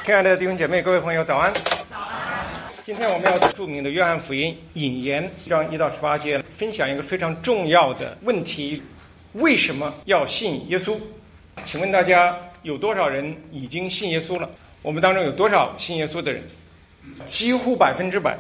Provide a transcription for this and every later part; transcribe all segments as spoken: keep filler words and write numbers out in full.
亲爱的弟兄姐妹，各位朋友，早安！早安！今天我们要著名的约翰福音引言一章一到十八节，分享一个非常重要的问题：为什么要信耶稣？请问大家有多少人已经信耶稣了？我们当中有多少信耶稣的人？几乎百分之百。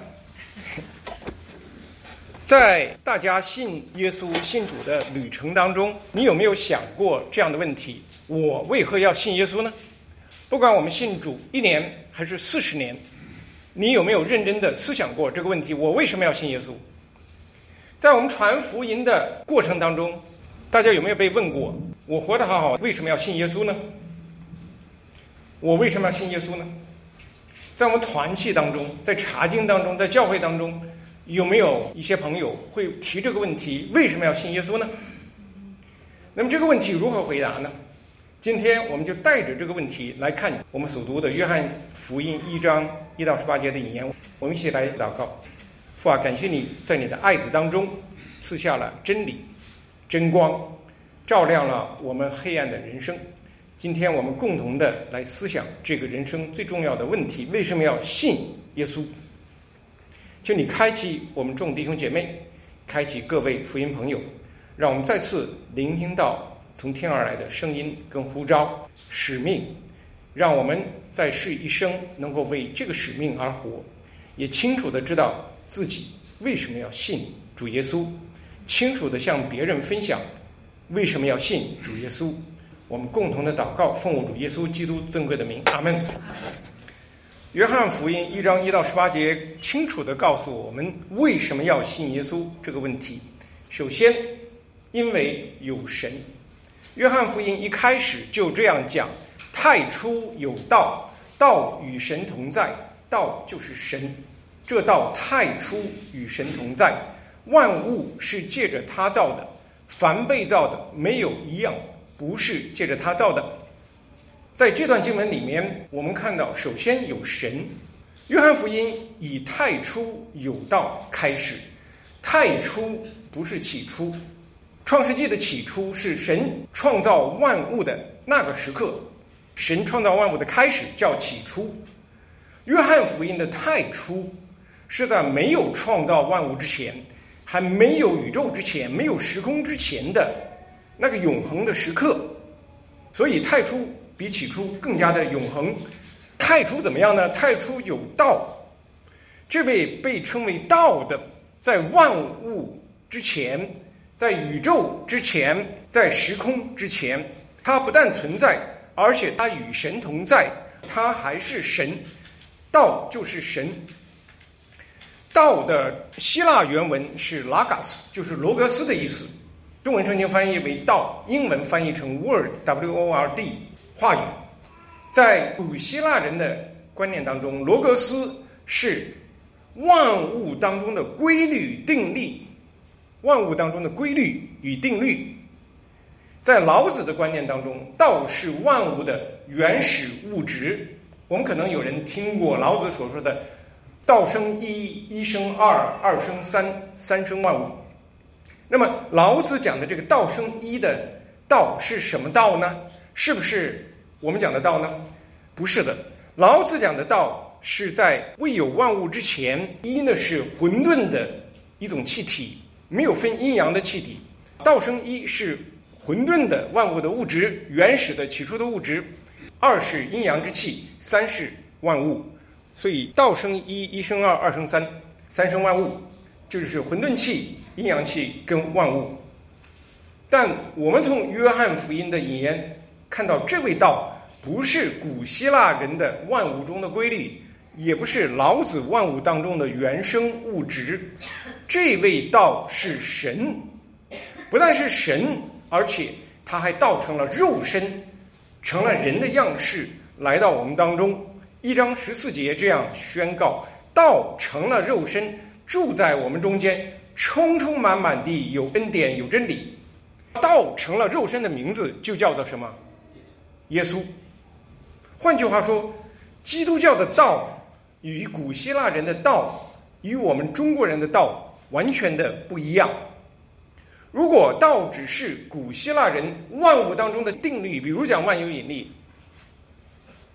在大家信耶稣、信主的旅程当中，你有没有想过这样的问题：我为何要信耶稣呢？不管我们信主一年还是四十年，你有没有认真的思想过这个问题：我为什么要信耶稣？在我们传福音的过程当中，大家有没有被问过：我活得好好，为什么要信耶稣呢？我为什么要信耶稣呢？在我们团契当中，在查经当中，在教会当中，有没有一些朋友会提这个问题：为什么要信耶稣呢？那么这个问题如何回答呢？今天我们就带着这个问题来看我们所读的约翰福音一章一到十八节的引言。我们一起来祷告。父啊，感谢你在你的爱子当中赐下了真理、真光，照亮了我们黑暗的人生。今天我们共同的来思想这个人生最重要的问题：为什么要信耶稣？求你开启我们众弟兄姐妹，开启各位福音朋友，让我们再次聆听到从天而来的声音跟呼召使命，让我们在世一生能够为这个使命而活，也清楚地知道自己为什么要信主耶稣，清楚地向别人分享为什么要信主耶稣。我们共同的祷告，奉我主耶稣基督尊贵的名，阿们。约翰福音一章一到十八节清楚地告诉我们为什么要信耶稣这个问题。首先，因为有神。约翰福音一开始就这样讲：太初有道，道与神同在，道就是神。这道太初与神同在，万物是借着他造的，凡被造的没有一样不是借着他造的。在这段经文里面，我们看到首先有神。约翰福音以太初有道开始，太初不是起初，创世纪的起初是神创造万物的那个时刻，神创造万物的开始叫起初。约翰福音的太初是在没有创造万物之前，还没有宇宙之前，没有时空之前的那个永恒的时刻，所以太初比起初更加的永恒。太初怎么样呢？太初有道，这位被称为道的，在万物之前，在宇宙之前，在时空之前，他不但存在，而且他与神同在，他还是神。道就是神。道的希腊原文是 logos， 就是罗格斯的意思，中文圣经翻译为道，英文翻译成 word W O R D 话语。在古希腊人的观念当中，罗格斯是万物当中的规律定律，万物当中的规律与定律。在老子的观念当中，道是万物的原始物质。我们可能有人听过老子所说的道生一，一生二，二生三，三生万物。那么老子讲的这个道生一的道是什么道呢？是不是我们讲的道呢？不是的。老子讲的道是在未有万物之前，一呢是混沌的一种气体，没有分阴阳的气体。道生一是混沌的万物的物质，原始的起初的物质。二是阴阳之气，三是万物。所以道生一，一生二，二生三，三生万物，就是混沌气、阴阳气跟万物。但我们从约翰福音的引言看到，这位道不是古希腊人的万物中的规律，也不是老子万物当中的原生物质。这位道是神，不但是神，而且他还道成了肉身，成了人的样式，来到我们当中。一章十四节这样宣告：道成了肉身，住在我们中间，充充满满地有恩典有真理。道成了肉身的名字就叫做什么？耶稣。换句话说，基督教的道与古希腊人的道与我们中国人的道完全的不一样。如果道只是古希腊人万物当中的定律，比如讲万有引力，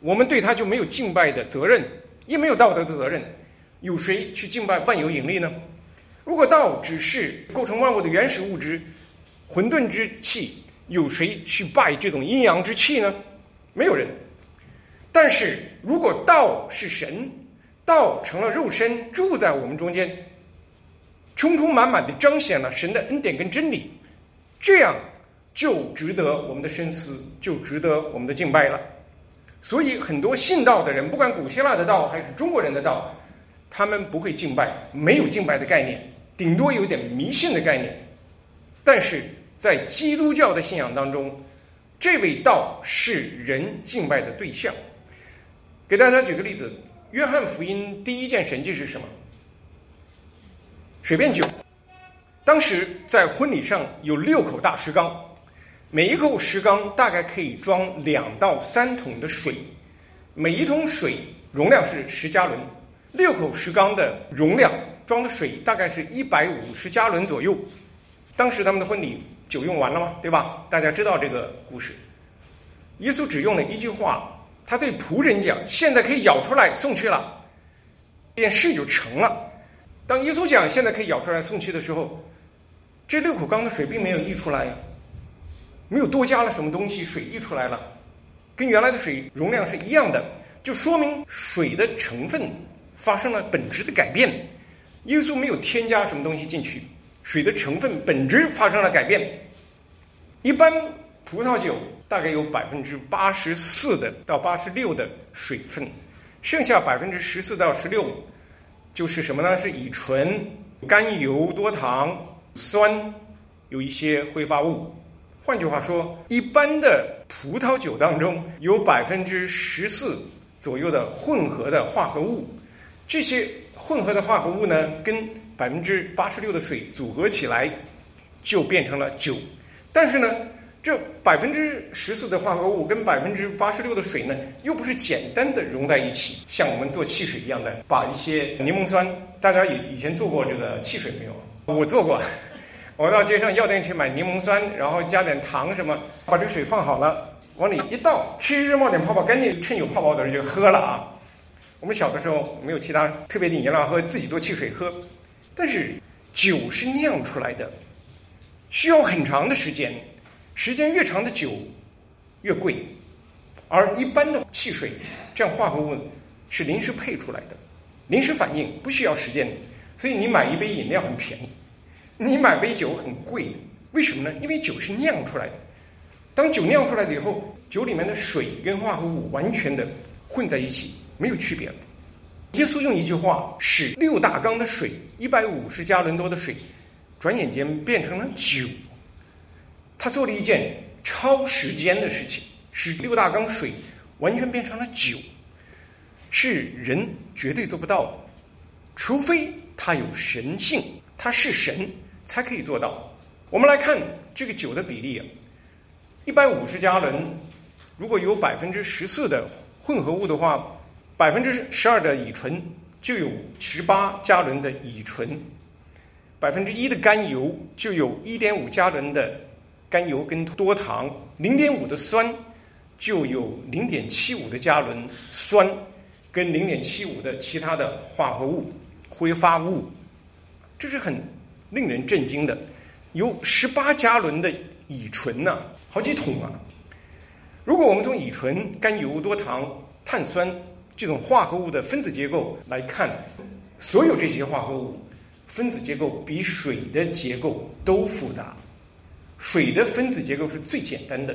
我们对他就没有敬拜的责任，也没有道德的责任。有谁去敬拜万有引力呢？如果道只是构成万物的原始物质，混沌之气，有谁去拜这种阴阳之气呢？没有人。但是如果道是神，道成了肉身，住在我们中间，充充满满的彰显了神的恩典跟真理，这样就值得我们的深思，就值得我们的敬拜了。所以很多信道的人，不管古希腊的道还是中国人的道，他们不会敬拜，没有敬拜的概念，顶多有点迷信的概念。但是在基督教的信仰当中，这位道是人敬拜的对象。给大家举个例子，约翰福音第一件神迹是什么？水变酒。当时在婚礼上有六口大石缸，每一口石缸大概可以装两到三桶的水，每一桶水容量是十加仑，六口石缸的容量装的水大概是一百五十加仑左右。当时他们的婚礼酒用完了吗？对吧？大家知道这个故事。耶稣只用了一句话，他对仆人讲：现在可以舀出来送去了，这件事就成了。当耶稣讲现在可以舀出来送去的时候，这六口缸的水并没有溢出来，没有多加了什么东西，水溢出来了，跟原来的水容量是一样的，就说明水的成分发生了本质的改变。耶稣没有添加什么东西进去，水的成分本质发生了改变。一般葡萄酒大概有百分之八十四的到八十六的水分，剩下百分之十四到十六就是什么呢？是乙醇、甘油、多糖、酸，有一些挥发物。换句话说，一般的葡萄酒当中有百分之十四左右的混合的化合物，这些混合的化合物呢，跟百分之八十六的水组合起来，就变成了酒。但是呢，这百分之十四的化合物跟百分之八十六的水呢，又不是简单的融在一起，像我们做汽水一样的，把一些柠檬酸，大家以以前做过这个汽水没有？我做过。我到街上药店去买柠檬酸，然后加点糖什么，把这个水放好了，往里一倒，吃冒点泡泡，赶紧趁有泡泡的时候就喝了啊！我们小的时候没有其他特别的饮料喝，自己做汽水喝。但是酒是酿出来的，需要很长的时间，时间越长的酒越贵，而一般的汽水这样化合物是临时配出来的，临时反应不需要时间，所以你买一杯饮料很便宜，你买杯酒很贵的。为什么呢？因为酒是酿出来的，当酒酿出来的以后，酒里面的水跟化合物完全的混在一起，没有区别了。耶稣用一句话使六大缸的水，一百五十加仑多的水，转眼间变成了酒。他做了一件超时间的事情，使六大缸水完全变成了酒，是人绝对做不到的，除非他有神性，他是神才可以做到。我们来看这个酒的比例啊，一百五十加仑，如果有百分之十四的混合物的话，百分之十二的乙醇就有十八加仑的乙醇，百分之一的甘油就有一点五加仑的甘油跟多糖，零点五的酸就有零点七五的加仑酸，跟零点七五的其他的化合物、挥发物，这是很令人震惊的。有十八加仑的乙醇呢、啊，好几桶啊！如果我们从乙醇、甘油、多糖、碳酸这种化合物的分子结构来看，所有这些化合物分子结构比水的结构都复杂。水的分子结构是最简单的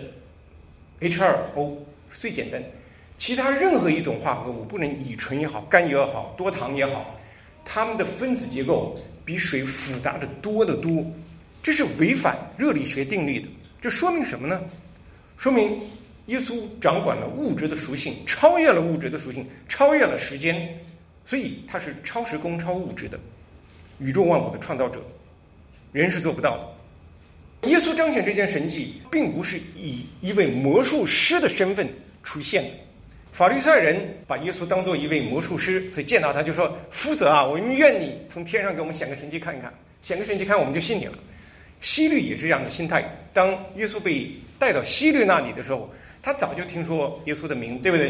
H 二 O 是最简单的，其他任何一种化合物，不论乙醇也好，甘油也好，多糖也好，它们的分子结构比水复杂的多得多，这是违反热力学定律的。这说明什么呢？说明耶稣掌管了物质的属性，超越了物质的属性，超越了时间，所以他是超时空超物质的宇宙万物的创造者，人是做不到的。耶稣彰显这件神迹并不是以一位魔术师的身份出现的，法利赛人把耶稣当作一位魔术师，所以见到他就说：夫子啊，我们愿你从天上给我们显个神迹看一看，显个神迹看我们就信你了。希律也是这样的心态，当耶稣被带到希律那里的时候，他早就听说耶稣的名，对不对？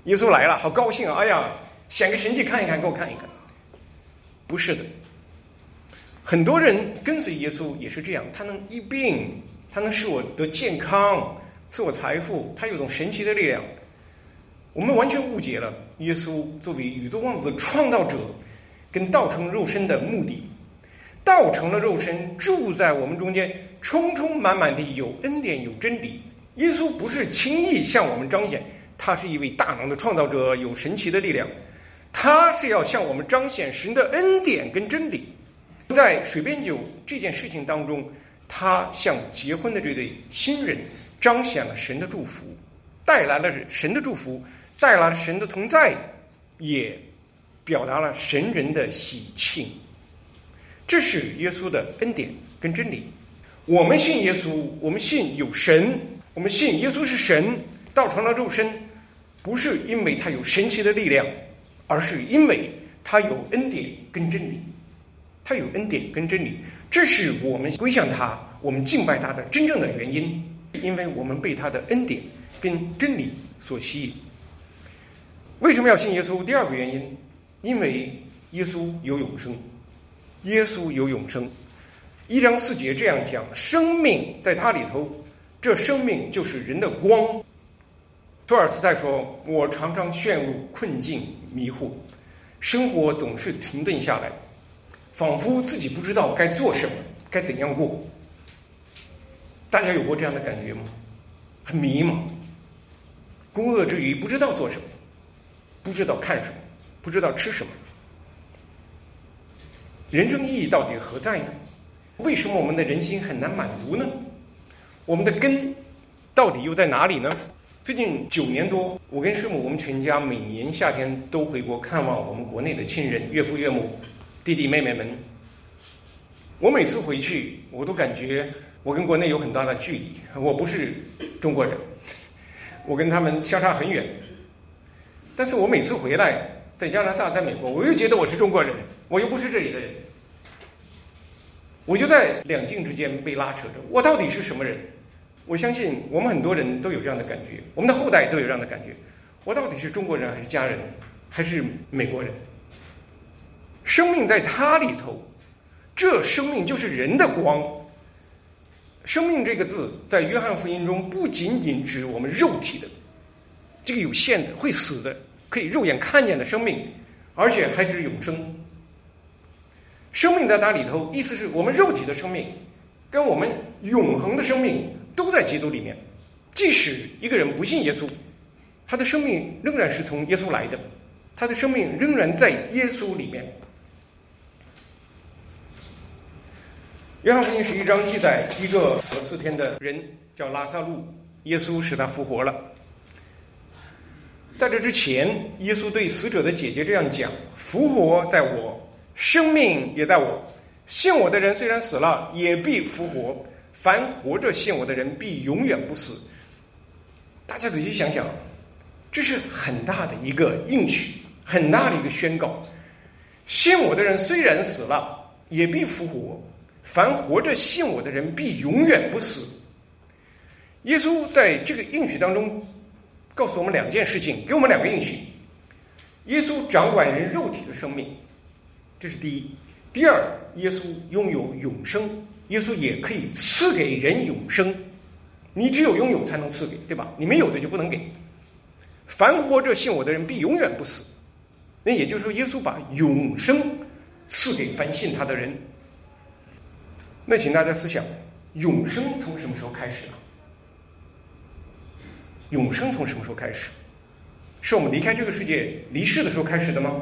耶稣来了，好高兴啊！哎呀，显个神迹看一看，给我看一看。不是的，很多人跟随耶稣也是这样，他能医病，他能使我得健康，赐我财富，他有种神奇的力量。我们完全误解了耶稣作为宇宙万物的创造者跟道成肉身的目的。道成了肉身，住在我们中间，充充满满的有恩典有真理。耶稣不是轻易向我们彰显他是一位大能的创造者，有神奇的力量，他是要向我们彰显神的恩典跟真理。在水变酒这件事情当中，他向结婚的这对新人彰显了神的祝福，带来了神的祝福，带来了神的同在，也表达了神人的喜庆。这是耶稣的恩典跟真理。我们信耶稣，我们信有神，我们信耶稣是神，道成了肉身，不是因为他有神奇的力量，而是因为他有恩典跟真理。他有恩典跟真理，这是我们归向他，我们敬拜他的真正的原因，因为我们被他的恩典跟真理所吸引。为什么要信耶稣？第二个原因，因为耶稣有永生。耶稣有永生，一章四节这样讲：生命在他里头，这生命就是人的光。托尔斯泰说：我常常陷入困境迷糊，生活总是停顿下来，仿佛自己不知道该做什么，该怎样过。大家有过这样的感觉吗？很迷茫，工作之余不知道做什么，不知道看什么，不知道吃什么。人生意义到底何在呢？为什么我们的人心很难满足呢？我们的根到底又在哪里呢？最近九年多，我跟师母我们全家每年夏天都回国看望我们国内的亲人，岳父岳母、弟弟妹妹们。我每次回去，我都感觉我跟国内有很大的距离，我不是中国人，我跟他们相差很远。但是我每次回来，在加拿大，在美国，我又觉得我是中国人，我又不是这里的人，我就在两境之间被拉扯着，我到底是什么人？我相信我们很多人都有这样的感觉，我们的后代都有这样的感觉，我到底是中国人还是家人还是美国人？生命在他里头，这生命就是人的光。生命这个字在约翰福音中不仅仅指我们肉体的这个有限的会死的可以肉眼看见的生命，而且还指永生。生命在它里头，意思是我们肉体的生命跟我们永恒的生命都在基督里面。即使一个人不信耶稣，他的生命仍然是从耶稣来的，他的生命仍然在耶稣里面。约翰福音十一章记载一个死了四天的人叫拉撒路，耶稣使他复活了。在这之前，耶稣对死者的姐姐这样讲：复活在我，生命也在我，信我的人虽然死了，也必复活，凡活着信我的人必永远不死。大家仔细想想，这是很大的一个应许，很大的一个宣告。信我的人虽然死了，也必复活，凡活着信我的人必永远不死。耶稣在这个应许当中告诉我们两件事情，给我们两个应许。耶稣掌管人肉体的生命，这是第一。第二，耶稣拥有永生，耶稣也可以赐给人永生。你只有拥有才能赐给，对吧？你没有的就不能给。凡活着信我的人必永远不死。那也就是说，耶稣把永生赐给凡信他的人。那请大家思想，永生从什么时候开始啊？永生从什么时候开始？是我们离开这个世界离世的时候开始的吗？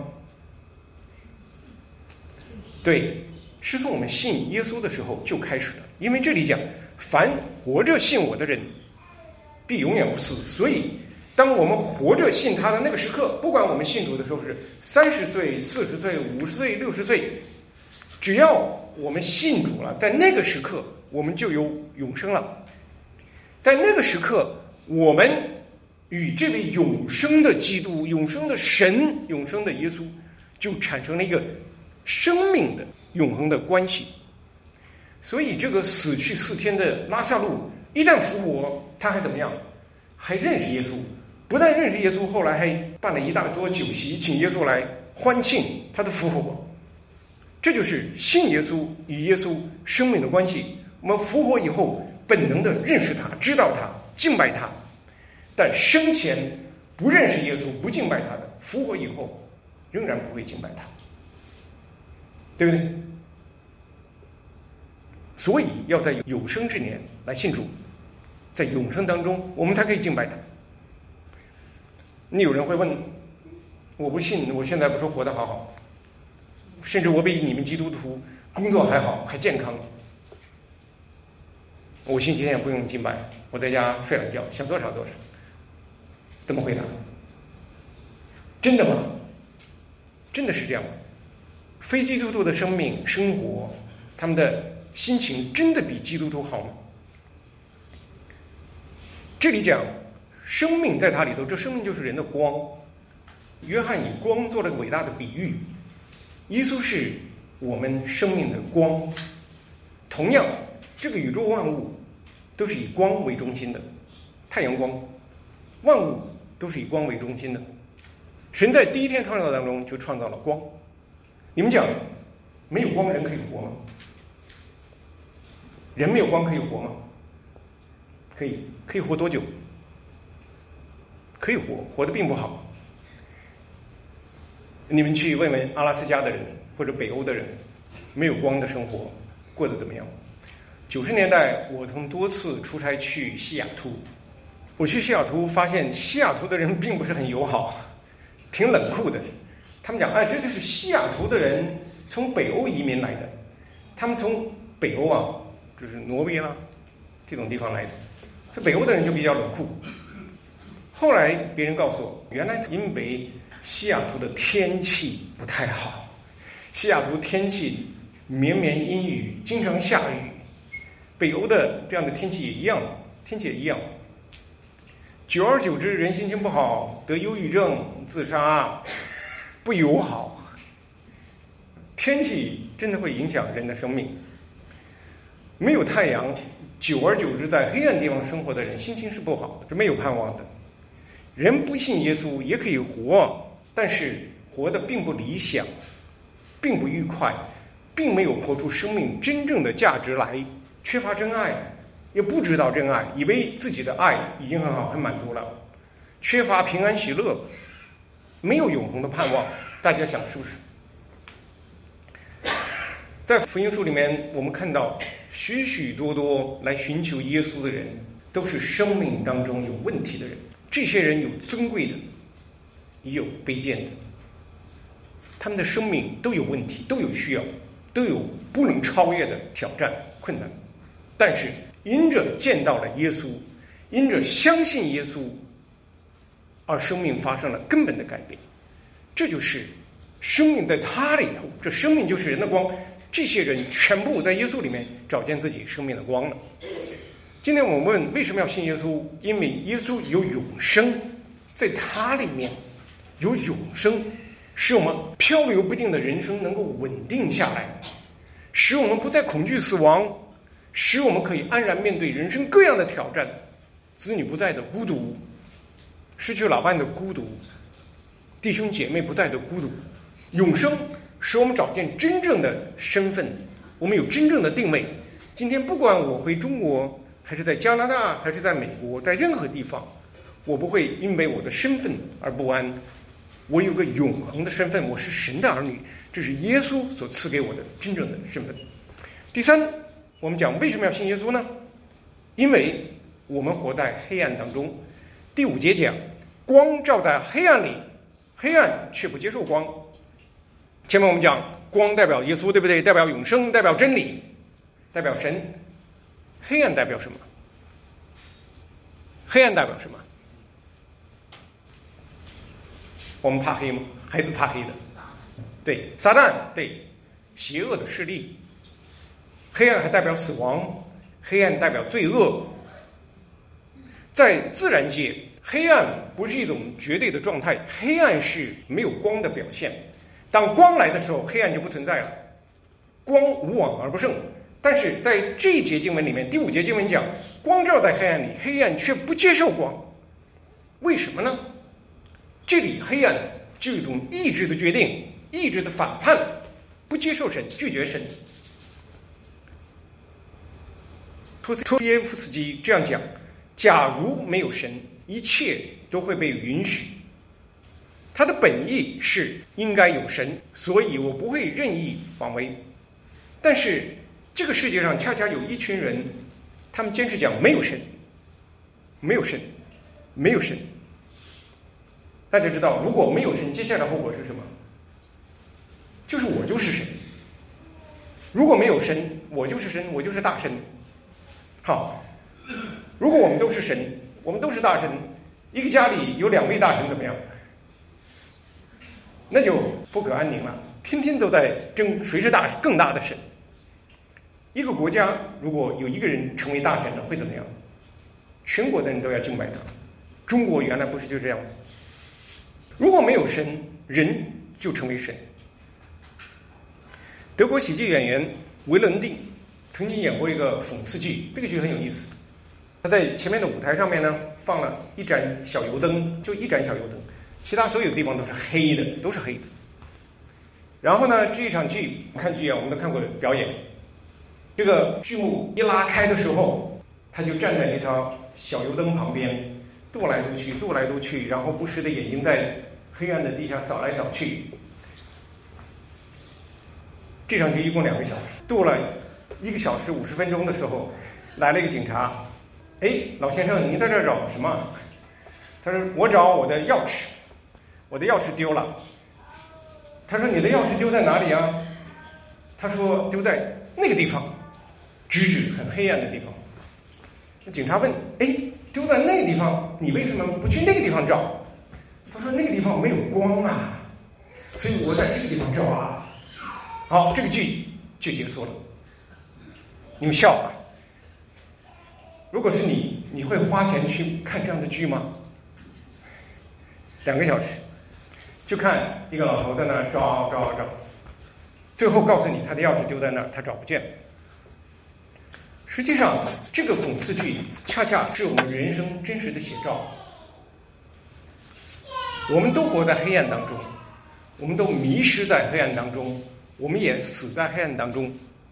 对，是从我们信耶稣的时候就开始了。因为这里讲凡活着信我的人必永远不死，所以当我们活着信他的那个时刻，不管我们信主的时候是三十岁、四十岁、五十岁、六十岁，只要我们信主了，在那个时刻我们就有永生了。在那个时刻，我们与这位永生的基督、永生的神、永生的耶稣就产生了一个生命的永恒的关系。所以这个死去四天的拉撒路一旦复活，他还怎么样？还认识耶稣， 不但认识耶稣，后来还办了一大桌酒席，请耶稣来欢庆他的复活。这就是信耶稣与耶稣生命的关系。我们复活以后，本能的认识他，知道他，敬拜他；但生前不认识耶稣，不敬拜他的，复活以后仍然不会敬拜他，对不对？所以要在有生之年来信主，在永生当中，我们才可以敬拜他。你有人会问，我不信，我现在不是活得好好，甚至我比你们基督徒工作还好，还健康，我星期天也不用敬拜，我在家睡懒觉，想做啥做啥，怎么回答？真的吗？真的是这样吗？非基督徒的生命生活，他们的心情真的比基督徒好吗？这里讲生命在它里头，这生命就是人的光。约翰以光做了个伟大的比喻，耶稣是我们生命的光。同样，这个宇宙万物都是以光为中心的，太阳光，万物都是以光为中心的。神在第一天创造当中就创造了光。你们讲，没有光人可以活吗？人没有光可以活吗？可以，可以活多久？可以活，活得并不好。你们去问问阿拉斯加的人或者北欧的人，没有光的生活过得怎么样？九十年代，我曾多次出差去西雅图。我去西雅图发现，西雅图的人并不是很友好，挺冷酷的。他们讲，哎，这就是西雅图的人从北欧移民来的，他们从北欧啊，就是挪威啦这种地方来的，这北欧的人就比较冷酷。后来别人告诉我，原来因为西雅图的天气不太好，西雅图天气绵绵阴雨，经常下雨。北欧的这样的天气也一样，天气也一样。久而久之，人心情不好，得忧郁症、自杀，不友好。天气真的会影响人的生命。没有太阳，久而久之在黑暗地方生活的人心情是不好的，是没有盼望的。人不信耶稣也可以活，但是活得并不理想，并不愉快，并没有活出生命真正的价值来，缺乏真爱，也不知道真爱，以为自己的爱已经很好，很满足了，缺乏平安喜乐，没有永恒的盼望。大家想是不是？在福音书里面，我们看到许许多多来寻求耶稣的人，都是生命当中有问题的人。这些人有尊贵的，也有卑贱的，他们的生命都有问题，都有需要，都有不能超越的挑战困难。但是因着见到了耶稣，因着相信耶稣，而生命发生了根本的改变。这就是生命在他里头，这生命就是人的光。这些人全部在耶稣里面找见自己生命的光了。今天我们问为什么要信耶稣？因为耶稣有永生，在他里面有永生，使我们漂流不定的人生能够稳定下来，使我们不再恐惧死亡，使我们可以安然面对人生各样的挑战，子女不再的孤独，失去老伴的孤独，弟兄姐妹不再的孤独。永生使我们找见真正的身份，我们有真正的定位。今天不管我回中国，还是在加拿大，还是在美国，在任何地方，我不会因为我的身份而不安。我有个永恒的身份，我是神的儿女，这是耶稣所赐给我的真正的身份。第三，我们讲为什么要信耶稣呢？因为我们活在黑暗当中。第五节讲，光照在黑暗里，黑暗却不接受光。前面我们讲光代表耶稣，对不对？代表永生，代表真理，代表神。黑暗代表什么？黑暗代表什么？我们怕黑吗？孩子怕黑的，对，撒旦，对，邪恶的势力。黑暗还代表死亡，黑暗代表罪恶。在自然界，黑暗不是一种绝对的状态，黑暗是没有光的表现。当光来的时候，黑暗就不存在了，光无往而不胜。但是在这一节经文里面，第五节经文讲，光照在黑暗里，黑暗却不接受光。为什么呢？ 这里黑暗就有一种意志的决定，意志的反叛，不接受神，拒绝神。托斯托耶夫斯基这样讲：假如没有神，一切都会被允许。他的本意是应该有神，所以我不会任意妄为。但是这个世界上恰恰有一群人，他们坚持讲没有神，没有神，没有神。大家知道，如果没有神，接下来后果是什么？就是我就是神。如果没有神，我就是神，我就是大神。好，如果我们都是神，我们都是大神，一个家里有两位大神怎么样？那就不可安宁了，天天都在争谁是大更大的神。一个国家如果有一个人成为大神了，会怎么样？全国的人都要敬拜他。中国原来不是就这样吗？如果没有神，人就成为神。德国喜剧演员维伦蒂曾经演过一个讽刺剧，这个剧很有意思。他在前面的舞台上面呢，放了一盏小油灯，就一盏小油灯，其他所有地方都是黑的，都是黑的。然后呢，这一场剧看剧啊，我们都看过表演。这个剧幕一拉开的时候，他就站在这条小油灯旁边，踱来踱去，踱来踱去，然后不时的眼睛在黑暗的地下扫来扫去。这场剧一共两个小时，踱了一个小时五十分钟的时候，来了一个警察。哎，老先生，你在这儿找什么？他说：我找我的钥匙，我的钥匙丢了。他说：你的钥匙丢在哪里啊？他说：丢在那个地方，指指很黑暗的地方。警察问：哎，丢在那个地方，你为什么不去那个地方找？他说：那个地方没有光啊，所以我在这个地方找啊。好，这个剧就结束了。你们笑吧。如果是你，你会花钱去看这样的剧吗？两个小时，就看一个老头在那儿找找找，最后告诉你他的钥匙丢在那儿，他找不见。实际上，这个讽刺剧恰恰是我们人生真实的写照。我们都活在黑暗当中，我们都迷失在黑暗当中，我们也死在黑暗当中。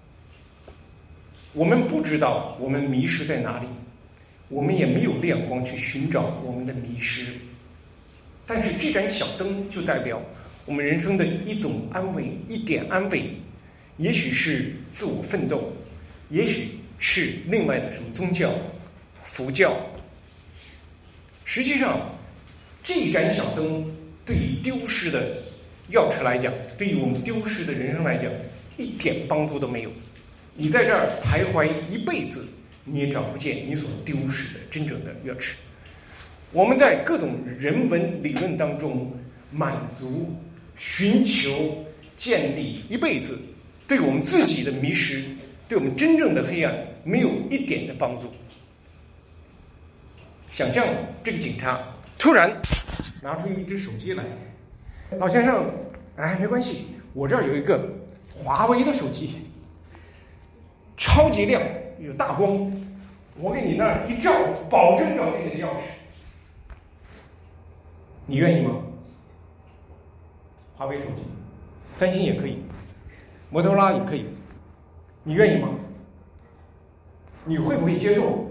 我们不知道我们迷失在哪里，我们也没有亮光去寻找我们的迷失。但是这盏小灯就代表我们人生的一种安慰，一点安慰，也许是自我奋斗，也许是另外的什么宗教，佛教。实际上，这一盏小灯对于丢失的钥匙来讲，对于我们丢失的人生来讲，一点帮助都没有。你在这儿徘徊一辈子，你也找不见你所丢失的真正的钥匙。我们在各种人文理论当中满足、寻求、建立一辈子，对我们自己的迷失，对我们真正的黑暗没有一点的帮助。想象这个警察突然拿出一只手机来，老先生，哎，没关系，我这儿有一个华为的手机，超级亮，有大光，我给你那儿一照，保证找见你的钥匙。你愿意吗？华为手机，三星也可以，摩托罗拉也可以，你愿意吗？你会不会接受？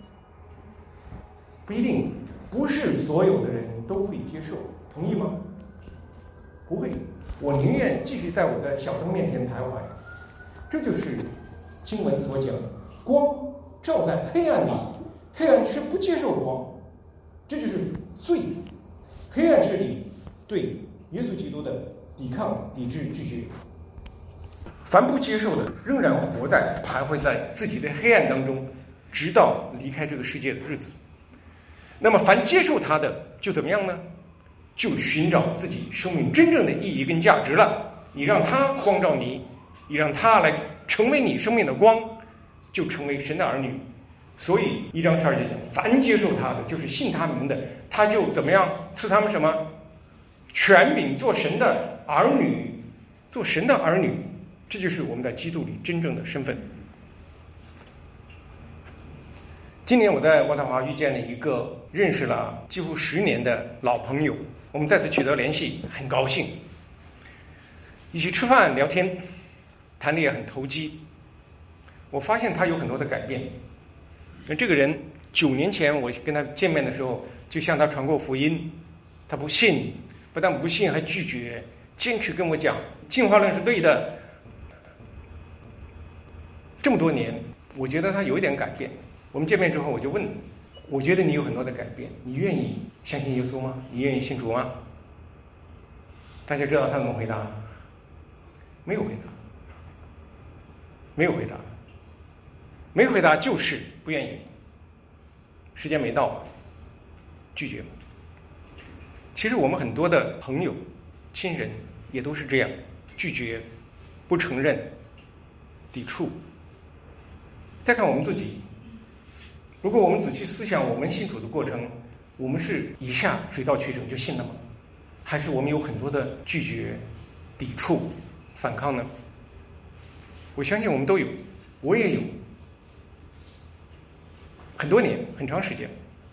不一定，不是所有的人都会接受，同意吗？不会，我宁愿继续在我的小灯面前徘徊。这就是经文所讲，光照在黑暗里，黑暗却不接受光，这就是罪。黑暗势力对耶稣基督的抵抗、抵制、拒绝。凡不接受的，仍然活在徘徊在自己的黑暗当中，直到离开这个世界的日子。那么凡接受他的，就怎么样呢？就寻找自己生命真正的意义跟价值了。你让他光照你，你让他来成为你生命的光，就成为神的儿女。所以一章十二节讲，凡接受他的，就是信他名的，他就怎么样？赐他们什么？权柄做神的儿女，做神的儿女，这就是我们在基督里真正的身份。今年我在渥太华遇见了一个认识了几乎十年的老朋友， 我们再次取得联系，很高兴，一起吃饭聊天，谈得也很投机。我发现他有很多的改变。那这个人九年前我跟他见面的时候，就向他传过福音，他不信，不但不信，还拒绝，坚持跟我讲进化论是对的。这么多年，我觉得他有一点改变。我们见面之后，我就问，我觉得你有很多的改变，你愿意相信耶稣吗？你愿意信主吗？大家知道他怎么回答？没有回答，没有回答，没回答就是不愿意，时间没到，拒绝。其实我们很多的朋友、亲人也都是这样，拒绝、不承认、抵触。再看我们自己，如果我们仔细思想我们信主的过程，我们是一下水到渠成就信了吗？还是我们有很多的拒绝、抵触、反抗呢？我相信我们都有，我也有，很多年，很长时间。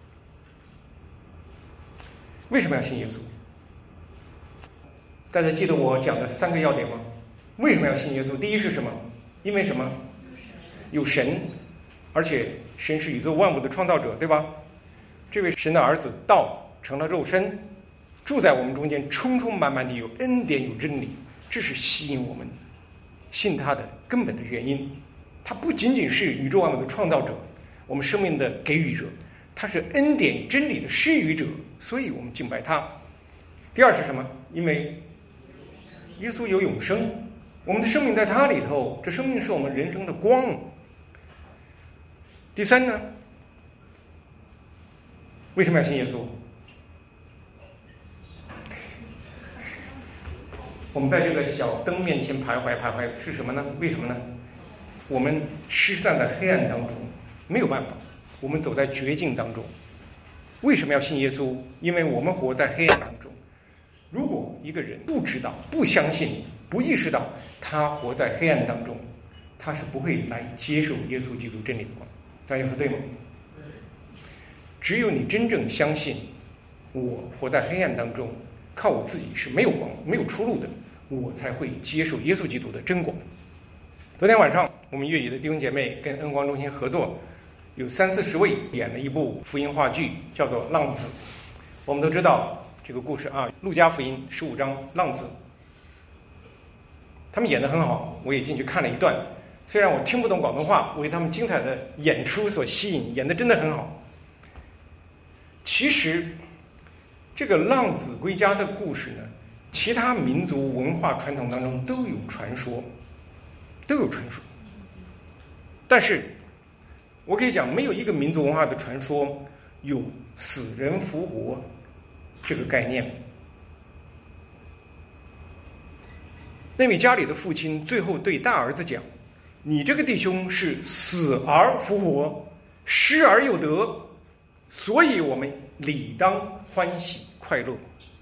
为什么要信耶稣？大家记得我讲的三个要点吗？为什么要信耶稣？第一是什么？因为什么？有神，而且神是宇宙万物的创造者，对吧？这位神的儿子道成了肉身，住在我们中间，充充满满的有恩典有真理，这是吸引我们信他的根本的原因。他不仅仅是宇宙万物的创造者，我们生命的给予者，他是恩典真理的施予者，所以我们敬拜他。第二是什么？因为耶稣有永生，我们的生命在他里头，这生命是我们人生的光。第三呢，为什么要信耶稣？我们在这个小灯面前徘徊徘徊是什么呢？为什么呢？我们失散在黑暗当中，没有办法，我们走在绝境当中。为什么要信耶稣？因为我们活在黑暗当中。如果一个人不知道、不相信、不意识到他活在黑暗当中，他是不会来接受耶稣基督真理的光。大家说对吗？只有你真正相信我活在黑暗当中，靠我自己是没有光、没有出路的，我才会接受耶稣基督的真光。昨天晚上我们粤语的弟兄姐妹跟恩光中心合作，有三四十位演了一部福音话剧，叫做《浪子》。我们都知道这个故事啊，路加福音十五章浪子，他们演得很好，我也进去看了一段。虽然我听不懂广东话，我为他们精彩的演出所吸引，演得真的很好。其实这个浪子归家的故事呢，其他民族文化传统当中都有传说，都有传说。但是我可以讲，没有一个民族文化的传说有死人复活这个概念。那位家里的父亲最后对大儿子讲，你这个弟兄是死而复活，失而又得，所以我们理当欢喜快乐。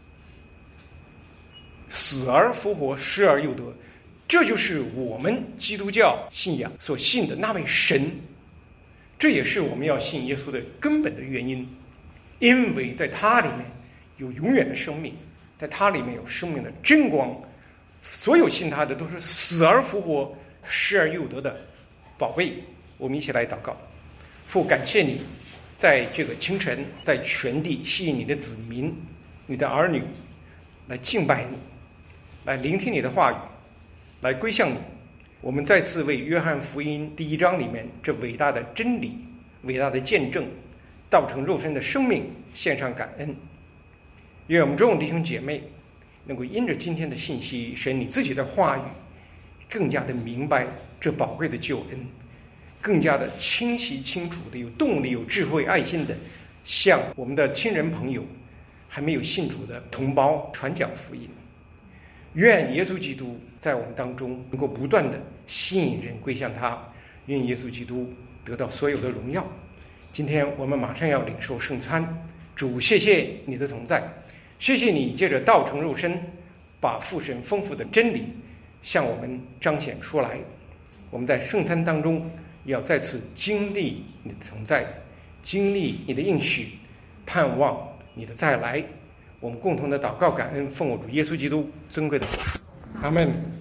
死而复活，失而又得，这就是我们基督教信仰所信的那位神。这也是我们要信耶稣的根本的原因，因为在他里面有永远的生命，在他里面有生命的真光。所有信他的都是死而复活，失而又得的宝贝。我们一起来祷告。父，感谢你在这个清晨，在全地吸引你的子民、你的儿女来敬拜你，来聆听你的话语，来归向你。我们再次为约翰福音第一章里面这伟大的真理、伟大的见证、道成肉身的生命献上感恩。愿我们众弟兄姐妹能够因着今天的信息，神你自己的话语更加的明白这宝贵的救恩，更加的清晰清楚的有动力有智慧爱心的向我们的亲人朋友还没有信主的同胞传讲福音。愿耶稣基督在我们当中能够不断的吸引人归向他，愿耶稣基督得到所有的荣耀。今天我们马上要领受圣餐，主，谢谢你的同在，谢谢你借着道成肉身，把父神丰富的真理向我们彰显出来。我们在圣餐当中要再次经历你的同在，经历你的应许，盼望你的再来。 我们共同的祷告感恩，奉我主耶稣基督尊贵的名，阿门。